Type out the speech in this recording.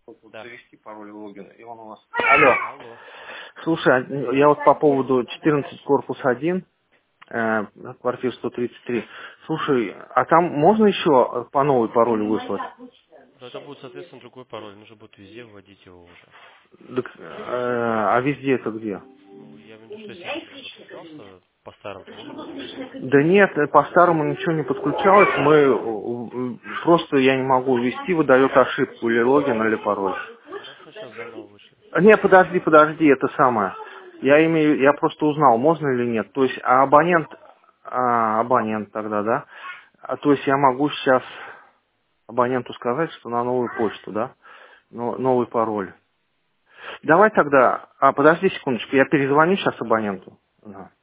Да. Завести пароль логина, и он у нас... Алло. Алло. Слушай, я вот по поводу 14 корпус 1, квартира 133. Слушай, а там можно еще по новой пароль выслать? Но это будет, соответственно, другой пароль. Нужно будет везде вводить его уже. Так, а везде это где? Ну, я имею в виду, что если подключался по старому, то нужно будет везде. Да нет, по-старому ничего не подключалось. Мы просто я не могу ввести, выдает ошибку или логин, или пароль. Хорошо, сейчас заново вышли. Не, подожди, это самое. Я просто узнал, можно или нет. То есть, абонент тогда, да? То есть я могу сейчас абоненту сказать, что на новую почту, да? Новый пароль. Давай тогда, подожди секундочку, я перезвоню сейчас абоненту. Ага.